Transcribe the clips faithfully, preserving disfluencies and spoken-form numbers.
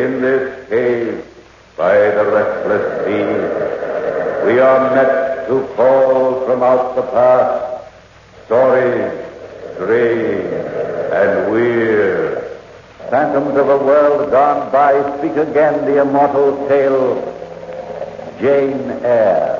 In this cave, by the restless sea, we are met to call from out the past stories strange and weird. Phantoms of a world gone by speak again the immortal tale, Jane Eyre.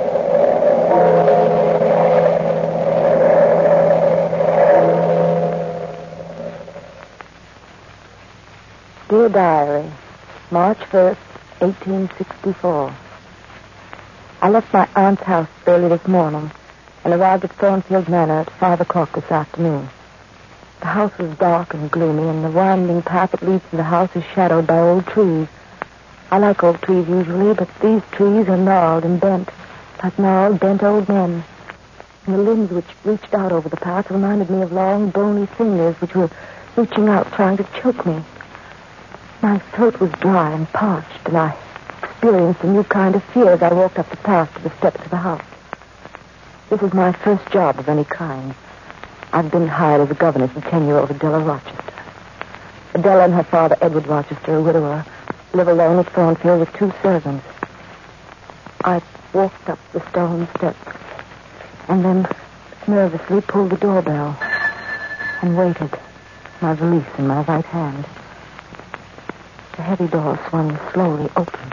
Dear Diary, March first, eighteen sixty-four. I left my aunt's house early this morning and arrived at Thornfield Manor at five o'clock this afternoon. The house was dark and gloomy, and the winding path that leads to the house is shadowed by old trees. I like old trees usually, but these trees are gnarled and bent, like gnarled, bent old men. And the limbs which reached out over the path reminded me of long, bony fingers which were reaching out, trying to choke me. My throat was dry and parched, and I experienced a new kind of fear as I walked up the path to the steps of the house. This is my first job of any kind. I've been hired as a governess for ten-year-old Adela Rochester. Adela and her father, Edward Rochester, a widower, live alone at Thornfield with two servants. I walked up the stone steps and then nervously pulled the doorbell and waited, my valise in my right hand. The heavy door swung slowly open.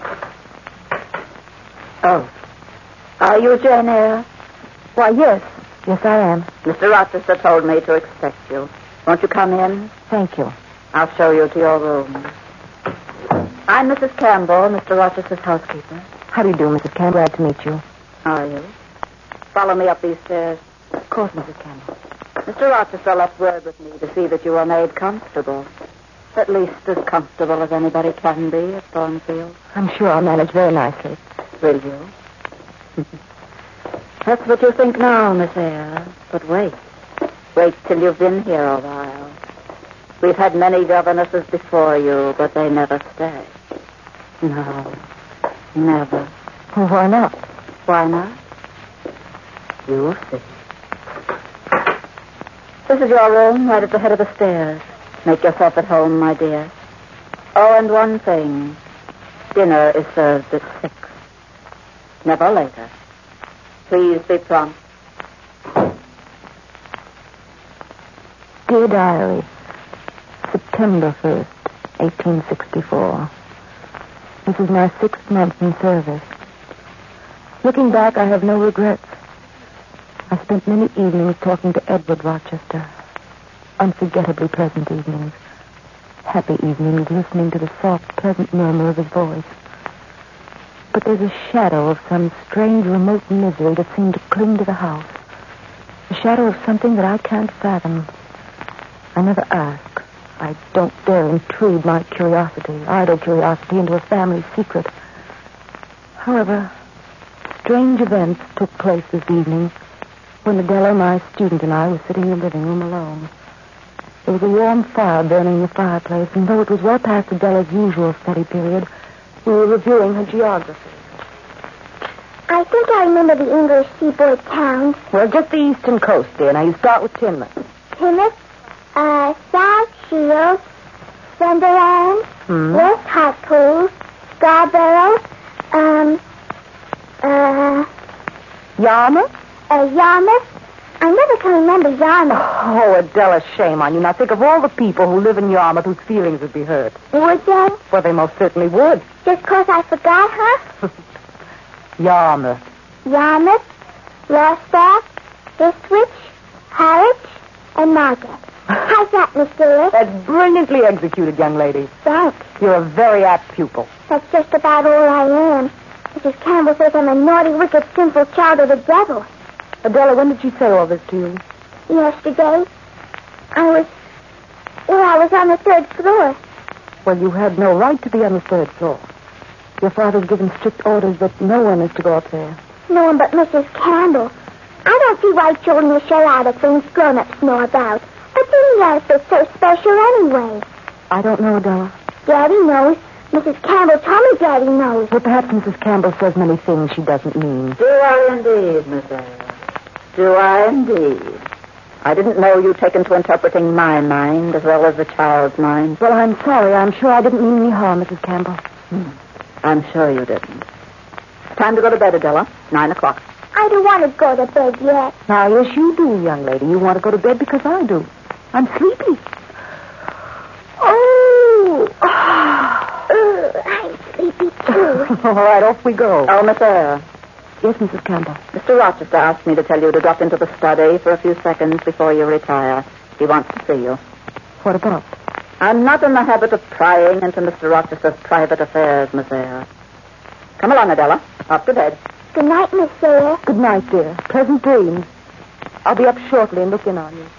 Oh. Are you Jane Eyre? Why, yes. Yes, I am. Mister Rochester told me to expect you. Won't you come in? Thank you. I'll show you to your room. I'm Missus Campbell, Mister Rochester's housekeeper. How do you do, Missus Campbell? Glad to meet you. How are you? Follow me up these stairs. Of course, Missus Campbell. Mister Rochester left word with me to see that you were made comfortable. At least as comfortable as anybody can be at Thornfield. I'm sure I'll manage very nicely. Will you? That's what you think now, Miss Eyre. But wait. Wait till you've been here a while. We've had many governesses before you, but they never stay. No, never. Well, why not? Why not? You'll see. This is your room, right at the head of the stairs. Make yourself at home, my dear. Oh, and one thing. Dinner is served at six. Never later. Please be prompt. Dear Diary, September first, eighteen sixty-four. This is my sixth month in service. Looking back, I have no regrets. I spent many evenings talking to Edward Rochester. Unforgettably pleasant evenings. Happy evenings listening to the soft, pleasant murmur of his voice. But there's a shadow of some strange, remote misery that seemed to cling to the house. A shadow of something that I can't fathom. I never ask. I don't dare intrude my curiosity, idle curiosity, into a family secret. However, strange events took place this evening when Adela, my student, and I were sitting in the living room alone. There was a warm fire burning in the fireplace, and though it was well past Adela's usual study period, we were reviewing her geography. I think I remember the English seaboard towns. Well, just the eastern coast, dear. Now, you start with Teignmouth. Plymouth, uh, South Shields, Sunderland, Hmm. West Hartlepool, Scarborough, um, uh, Yarmouth? uh, Yarmouth. I never can remember Yarmouth. Oh, Adela, shame on you. Now, think of all the people who live in Yarmouth whose feelings would be hurt. Would they? Well, they most certainly would. Just because I forgot her? Yarmouth. Yarmouth, Lostock, Ipswich, Harwich, and Margate. How's that, Mister Eyre? That's brilliantly executed, young lady. Thanks. You're a very apt pupil. That's just about all I am. Missus Campbell says I'm a naughty, wicked, sinful child of the devil. Adela, when did she say all this to you? Yesterday, I was... Well, I was on the third floor. Well, you had no right to be on the third floor. Your father's given strict orders that no one is to go up there. No one but Missus Campbell. I don't see why children will show out at things grown-ups know about. What's in the earth that's so special anyway? I don't know, Adela. Daddy knows. Missus Campbell told me Daddy knows. Well, perhaps Missus Campbell says many things she doesn't mean. Do I indeed, Miss Eyre? Do I indeed? I didn't know you'd taken to interpreting my mind as well as the child's mind. Well, I'm sorry. I'm sure I didn't mean any harm, Missus Campbell. Hmm. I'm sure you didn't. Time to go to bed, Adela. Nine o'clock. I don't want to go to bed yet. Now, yes, you do, young lady. You want to go to bed because I do. I'm sleepy. Oh! Uh, I'm sleepy, too. All right, off we go. Oh, Miss Eyre. Yes, Missus Campbell. Mister Rochester asked me to tell you to drop into the study for a few seconds before you retire. He wants to see you. What about? I'm not in the habit of prying into Mister Rochester's private affairs, Miss Eyre. Come along, Adela. Off to bed. Good night, Miss Eyre. Good night, dear. Pleasant dreams. I'll be up shortly and look in on you.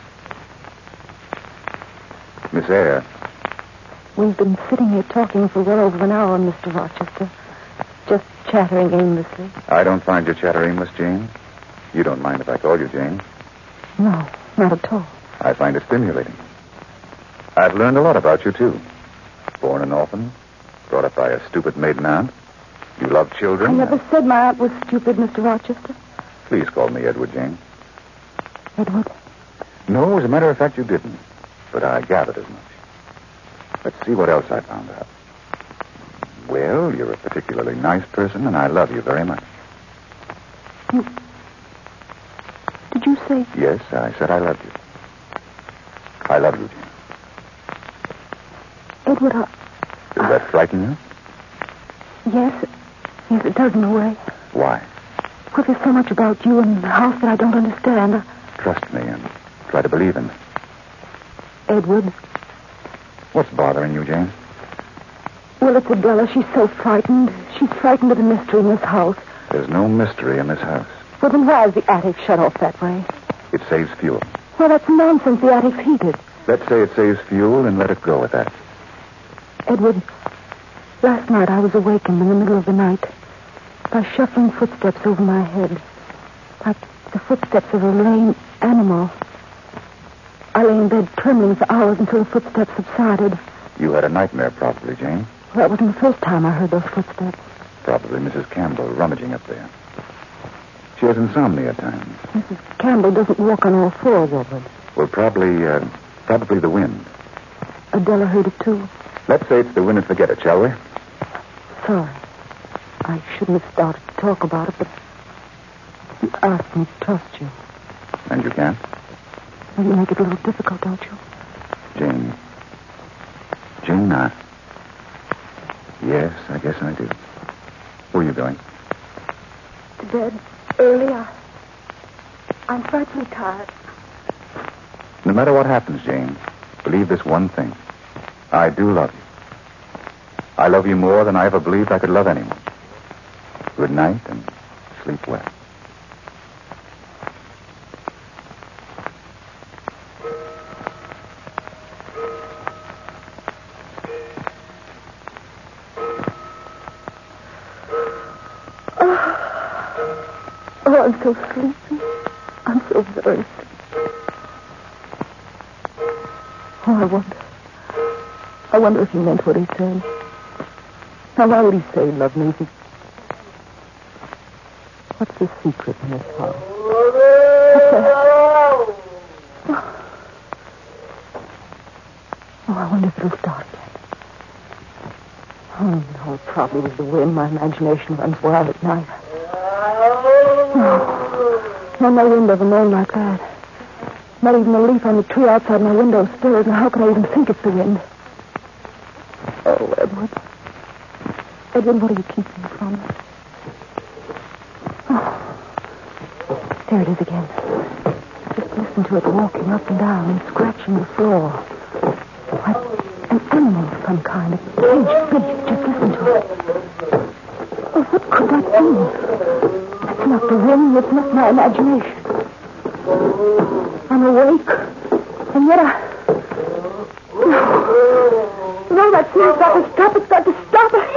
Miss Eyre. We've been sitting here talking for well over an hour, Mister Rochester. Just chattering aimlessly. I don't find you chatter aimless, Jane. You don't mind if I call you Jane? No, not at all. I find it stimulating. I've learned a lot about you, too. Born an orphan, brought up by a stupid maiden aunt. You love children. I never said my aunt was stupid, Mister Rochester. Please call me Edward, Jane. Edward? No, as a matter of fact, you didn't. But I gathered as much. Let's see what else I found out. Well, you're a particularly nice person, and I love you very much. You... Did you say... Yes, I said I loved you. I love you, Jane. Edward, I... Does that frighten you? Yes. Yes, it does in a way. Why? Well, there's so much about you and the house that I don't understand. Trust me and try to believe in me. Edward? What's bothering you, Jane? Well, it's Adela. She's so frightened. She's frightened of the mystery in this house. There's no mystery in this house. Well, then why is the attic shut off that way? It saves fuel. Well, that's nonsense. The attic's heated. Let's say it saves fuel and let it go at that. Edward, last night I was awakened in the middle of the night by shuffling footsteps over my head, like the footsteps of a lame animal. I lay in bed trembling for hours until the footsteps subsided. You had a nightmare, probably, Jane. Well, that wasn't the first time I heard those footsteps. Probably Missus Campbell rummaging up there. She has insomnia at times. Missus Campbell doesn't walk on all fours, Edward. Well, probably, uh, probably the wind. Adela heard it, too. Let's say it's the wind and forget it, shall we? Sorry. I shouldn't have started to talk about it, but you asked me to trust you. And you can? Well, you make it a little difficult, don't you? Jane. Jane, I... Yes, I guess I do. Where are you going? To bed. Early. I... I'm frightfully tired. No matter what happens, Jane, believe this one thing. I do love you. I love you more than I ever believed I could love anyone. Good night and sleep well. Oh, I'm so sleepy. I'm so very sleepy. Oh, I wonder. I wonder if he meant what he said. Now, why would he say he loved me if he... What's the secret in this house? What's that? Oh. oh, I wonder if it'll start again. Oh, no, it probably was the wind. My imagination runs wild at night. No. No, my wind ever moaned like that. Not even a leaf on the tree outside my window stirs, and how can I even think it's the wind? Oh, Edward. Edward, what are you keeping from me? Oh. There it is again. Just listen to it walking up and down and scratching the floor. Like an animal of some kind. A caged beast. Just listen to it. Oh, what could that be? It's not the wind. It's not my imagination. I'm awake. And yet I... No. No, that thing's got to stop. It's got to stop. No.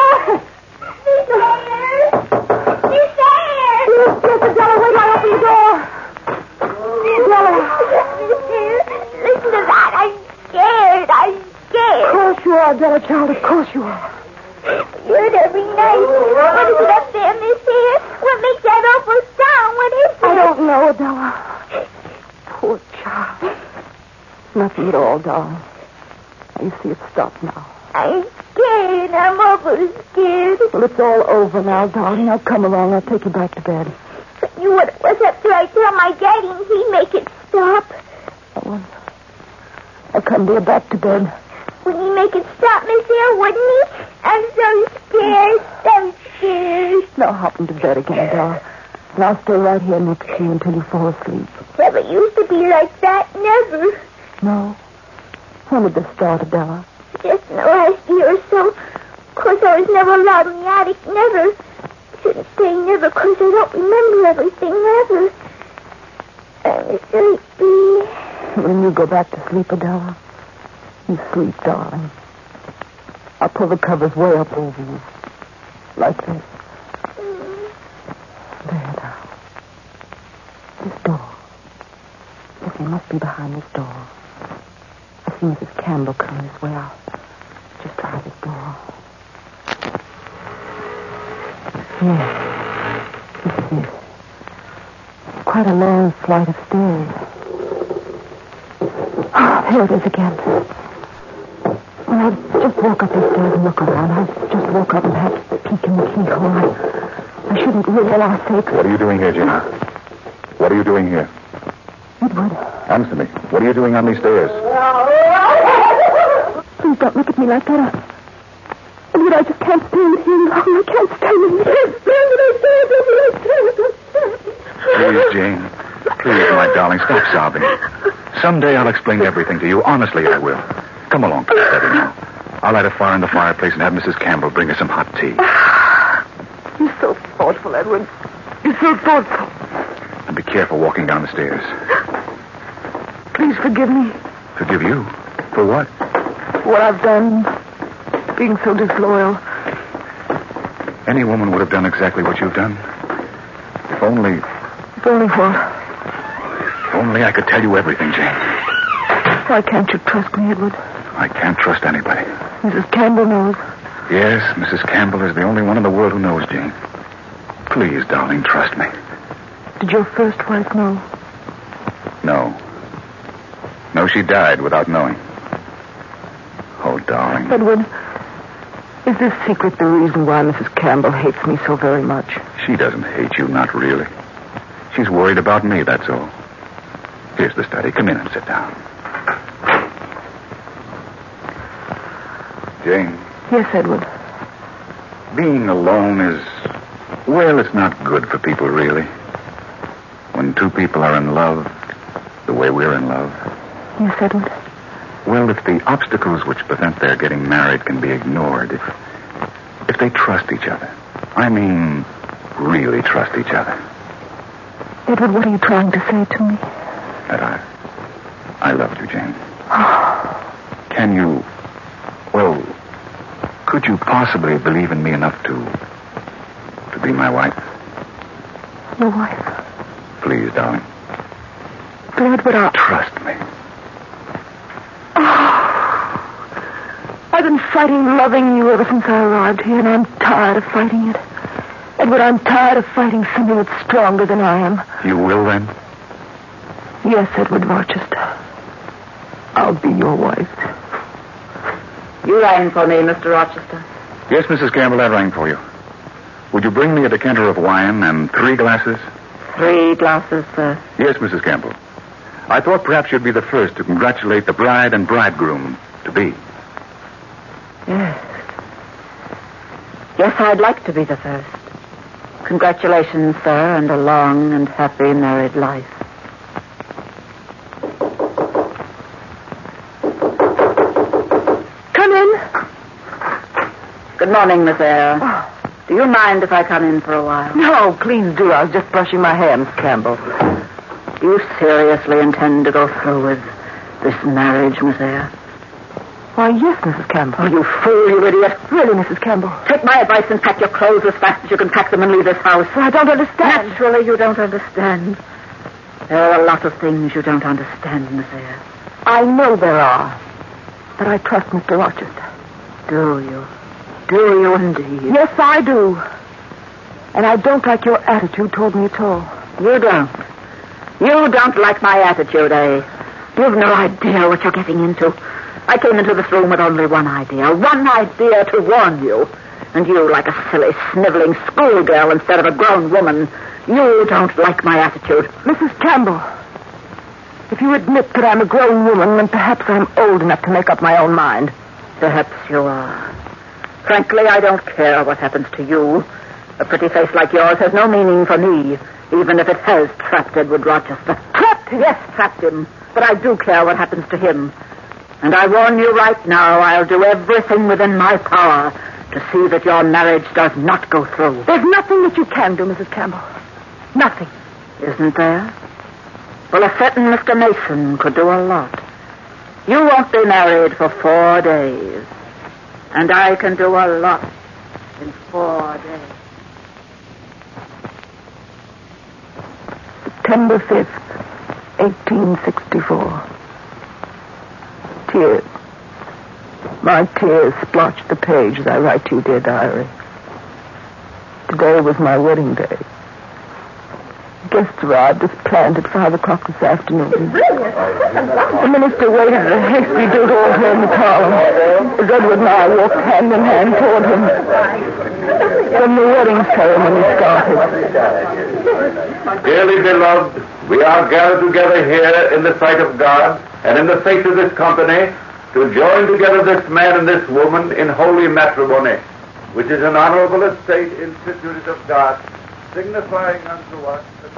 Miss Eyre! Yes, yes, Adela, wait, I'll open the door. Adela. Listen to that. I'm scared. I'm scared. Of course you are, Adela, child. Of course you are. You heard every night. What is it up there, Miss Eyre? What makes that awful sound? What is it? I don't know, Adela. child. Nothing at all, darling. You see, it's stopped now. I'm scared. I'm awful scared. Well, it's all over now, darling. Now come along. I'll take you back to bed. But you would was after I tell my daddy and he'd make it stop. Oh, I'll come to you back to bed. Wouldn't he make it stop, Miss Hale, wouldn't he? I'm so scared. So scared. Now hop into bed again, darling. And I'll stay right here next to you until you fall asleep. Never used to be like that. Never. No. When did this start, Adela? Just in the last year or so. Of course, I was never allowed in the attic. Never. Shouldn't say never, because I don't remember everything. Never. I'm sleepy. When you go back to sleep, Adela, you sleep, darling. I'll pull the covers way up over you. Like this. Mm. There, now. This door. Yes, he must be behind this door. I see Missus Campbell coming this way out. Just try this door. Yes. This is it. Quite a long flight of stairs. Oh, there it is again. Well, I'll just walk up these stairs and look around. I'll just walk up and perhaps peek in the keyhole. I, I shouldn't really allow sakes. What are you doing here, Jane? What are you doing here? Edward. Answer me. What are you doing on these stairs? Please don't look at me like that. Edward, I just can't stand it here long. I can't stand it. Please, Jane. Please, my darling, stop sobbing. Someday I'll explain everything to you. Honestly, I will. Come along to the study now. I'll light a fire in the fireplace and have Missus Campbell bring us some hot tea. You're so thoughtful, Edward. You're so thoughtful. And be careful walking down the stairs. Please forgive me. Forgive you? For what? What I've done. Being so disloyal. Any woman would have done exactly what you've done. If only... If only what? If only I could tell you everything, Jane. Why can't you trust me, Edward? I can't trust anybody. Missus Campbell knows. Yes, Missus Campbell is the only one in the world who knows, Jane. Please, darling, trust me. Did your first wife know? No. No, she died without knowing. Oh, darling. Edward, is this secret the reason why Missus Campbell hates me so very much? She doesn't hate you, not really. She's worried about me, that's all. Here's the study. Come in and sit down. Jane. Yes, Edward. Being alone is... Well, it's not good for people, really. When two people are in love, the way we're in love. Yes, Edward. Well, if the obstacles which prevent their getting married can be ignored, if, if they trust each other. I mean, really trust each other. Edward, what are you trying to say to me? That I... I loved you, Jane. Can you... Well, could you possibly believe in me enough to... to be my wife? Your wife? Please, darling. But Edward, I... Trust me. I've been fighting loving you ever since I arrived here, and I'm tired of fighting it. Edward, I'm tired of fighting something that's stronger than I am. You will, then? Yes, Edward Rochester. I'll be your wife. You rang for me, Mister Rochester. Yes, Missus Campbell, I rang for you. Would you bring me a decanter of wine and three glasses? Three glasses, sir. Yes, Missus Campbell. I thought perhaps you'd be the first to congratulate the bride and bridegroom to be. Yes. Yes, I'd like to be the first. Congratulations, sir, and a long and happy married life. Come in. Good morning, Miss Eyre. Oh. Do you mind if I come in for a while? No, please do. I was just brushing my hair, Miss Campbell. Do you seriously intend to go through with this marriage, Miss Eyre? Why, yes, Missus Campbell. Oh, you fool, you idiot. Really, Missus Campbell. Take my advice and pack your clothes as fast as you can pack them and leave this house. I don't understand. Naturally, you don't understand. There are a lot of things you don't understand, Miss Eyre. I know there are. But I trust Mister Rochester. Do you? Do you indeed? Yes, I do. And I don't like your attitude toward me at all. You don't? You don't like my attitude, eh? You've no idea what you're getting into. I came into this room with only one idea. One idea to warn you. And you, like a silly, sniveling schoolgirl instead of a grown woman, you don't like my attitude. Missus Campbell, if you admit that I'm a grown woman, then perhaps I'm old enough to make up my own mind. Perhaps you are. Frankly, I don't care what happens to you. A pretty face like yours has no meaning for me, even if it has trapped Edward Rochester. Trapped him? Yes, trapped him. But I do care what happens to him. And I warn you right now, I'll do everything within my power to see that your marriage does not go through. There's nothing that you can do, Missus Campbell. Nothing. Isn't there? Well, a certain Mister Mason could do a lot. You won't be married for four days. And I can do a lot in four days. September fifth, eighteen sixty-four. Tears. My tears splotched the page as I write to you, dear diary. Today was my wedding day. Guests arrived as planned at five o'clock this afternoon. The minister waited at a hasty doodle over in the column as Edward and I walked hand in hand toward him. Then the wedding ceremony started. Dearly beloved, we are gathered together here in the sight of God and in the face of this company to join together this man and this woman in holy matrimony, which is an honorable estate instituted of God, signifying unto us that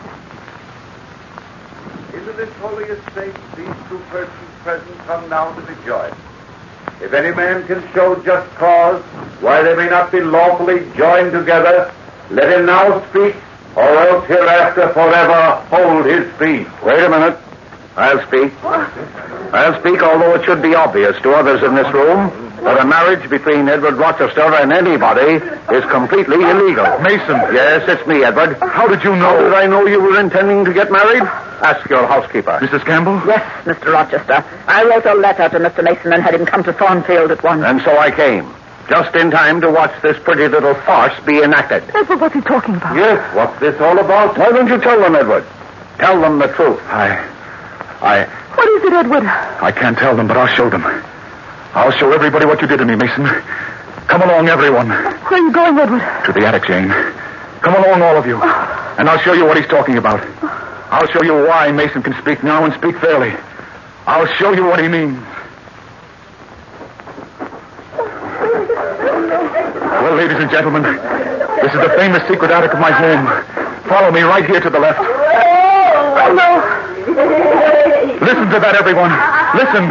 into this holy estate these two persons present come now to be joined. If any man can show just cause why they may not be lawfully joined together, let him now speak, or else hereafter forever hold his peace. Wait a minute. I'll speak. I'll speak, although it should be obvious to others in this room that a marriage between Edward Rochester and anybody is completely illegal. Mason. Yes, it's me, Edward. How did you know? How did I know you were intending to get married? Ask your housekeeper. Missus Campbell? Yes, Mister Rochester. I wrote a letter to Mister Mason and had him come to Thornfield at once. And so I came. Just in time to watch this pretty little farce be enacted. Edward, what's he talking about? Yes, what's this all about? Why don't you tell them, Edward? Tell them the truth. I... I... What is it, Edward? I can't tell them, but I'll show them. I'll show everybody what you did to me, Mason. Come along, everyone. Where are you going, Edward? To the attic, Jane. Come along, all of you. And I'll show you what he's talking about. I'll show you why Mason can speak now and speak fairly. I'll show you what he means. Well, ladies and gentlemen, this is the famous secret attic of my home. Follow me right here to the left. Oh, no. Listen to that, everyone. Listen.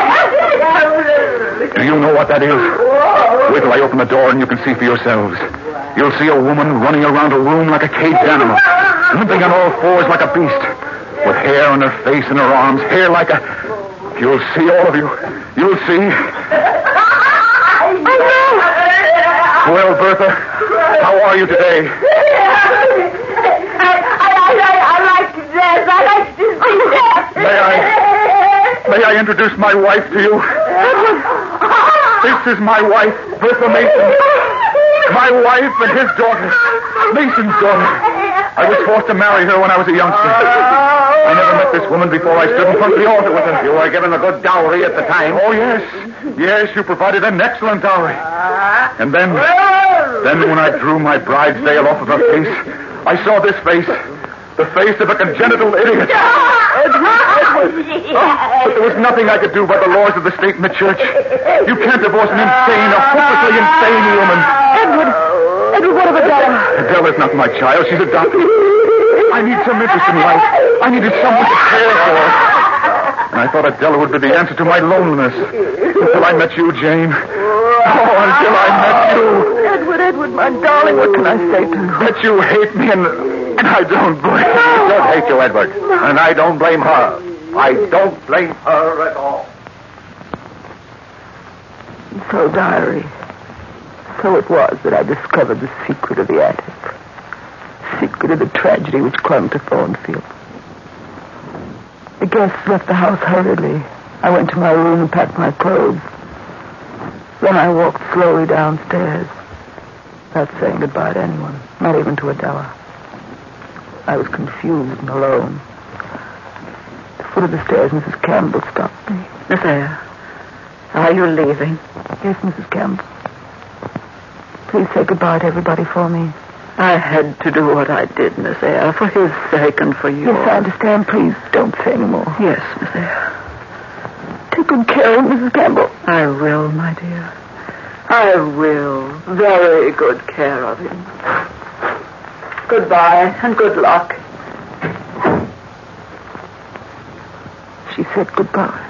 Do you know what that is? Wait till I open the door and you can see for yourselves. You'll see a woman running around a room like a caged animal, limping on all fours like a beast, with hair on her face and her arms, hair like a... You'll see, all of you. You'll see. Well, Bertha, how are you today? I, I, I, I like to dress. I like to see that. May I... May I introduce my wife to you? This is my wife, Bertha Mason. My wife and his daughter, Mason's daughter. I was forced to marry her when I was a youngster. I never met this woman before I stood in front of the altar with her. You were given a good dowry at the time. Oh, yes. Yes, you provided an excellent dowry. And then, then when I drew my bride's veil off of her face, I saw this face. The face of a congenital idiot. Edward, Edward. Oh, but there was nothing I could do by the laws of the state and the church. You can't divorce an insane, a hopelessly insane woman. Edward. Edward, what of Adela? Adela's not my child. She's adopted. I need some interest in life. I needed someone to care for. And I thought Adela would be the answer to my loneliness. Until I met you, Jane. Oh, until I met you. Edward, Edward, my darling, what can I say to you? That you hate me and... And I don't blame She does hate you, Edward. And I don't blame her. I don't blame her at all. So, diary, so it was that I discovered the secret of the attic. Secret of the tragedy which clung to Thornfield. The guests left the house hurriedly. I went to my room and packed my clothes. Then I walked slowly downstairs, not saying goodbye to anyone, not even to Adela. I was confused and alone. foot of the stairs, Missus Campbell stopped me. Miss Eyre, are you leaving? Yes, Missus Campbell. Please say goodbye to everybody for me. I had to do what I did, Miss Eyre, for his sake and for yours. Yes, I understand. Please don't say any more. Yes, Miss Eyre. Take good care of Missus Campbell. I will, my dear. I will. Very good care of him. Goodbye and good luck. She said goodbye.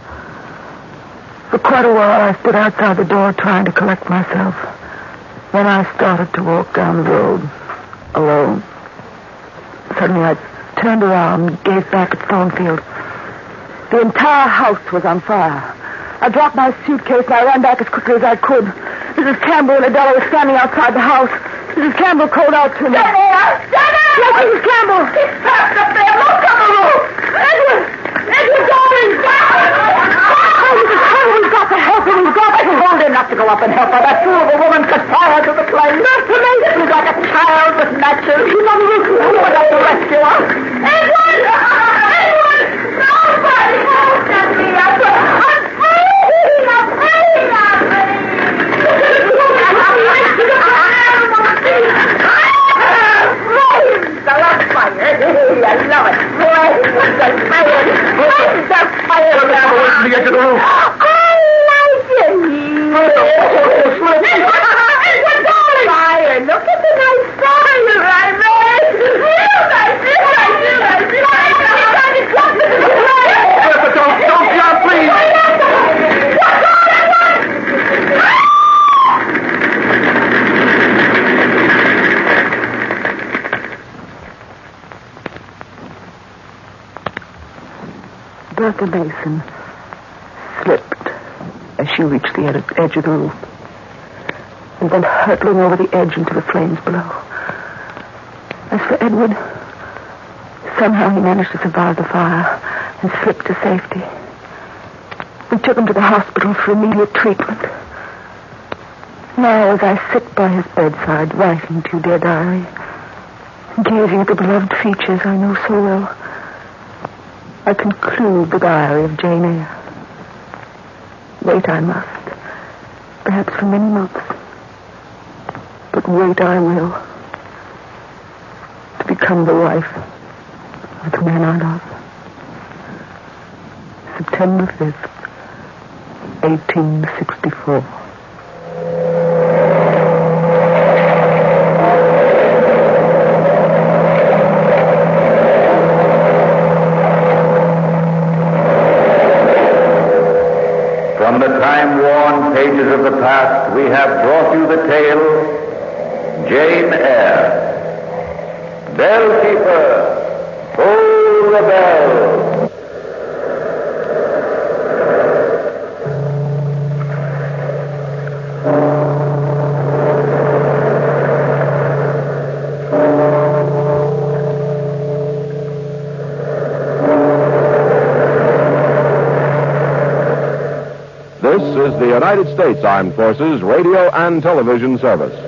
For quite a while, I stood outside the door trying to collect myself. Then I started to walk down the road, alone. Suddenly, I turned around and gazed back at Thornfield. The entire house was on fire. I dropped my suitcase and I ran back as quickly as I could. Missus Campbell and Adela were standing outside the house. Missus Campbell called out to me. Jenny! Jenny! Yes, Missus Campbell! It's trapped up there! Look on the roof! Edward! Edward, darling! Oh, Missus Campbell, we've got to help her. We've got to hold her. Not to go up and help her. That fool of a woman set fire to the flame. Not to me. She's like a child with matches. She's on the roof. Who would have to rescue her? Edward! Edward! Nobody won't get me up! I'm free! I'm free! I'm Flames are fire. I love it. Flames are fire. Flames are fire. Away from the edge of the roof. I like it. Edward, darling. Fire. Look at the nice fire I made. Real nice. Real nice. Real nice. Real nice. Bertha, don't, don't jump, please. What's on, Edward? Bertha Mason slipped as she reached the ed- edge of the roof and went hurtling over the edge into the flames below. As for Edward, somehow he managed to survive the fire and slip to safety. We took him to the hospital for immediate treatment. Now, as I sit by his bedside, writing to dear diary, gazing at the beloved features I know so well, I conclude the diary of Jane Eyre. Wait I must, perhaps for many months, but wait I will, to become the wife of the man I love. September fifth, eighteen sixty-four. From the time-worn pages of the past, we have brought you the tale, Jane Eyre. Bellkeeper, toll the bell. This is the United States Armed Forces Radio and Television Service.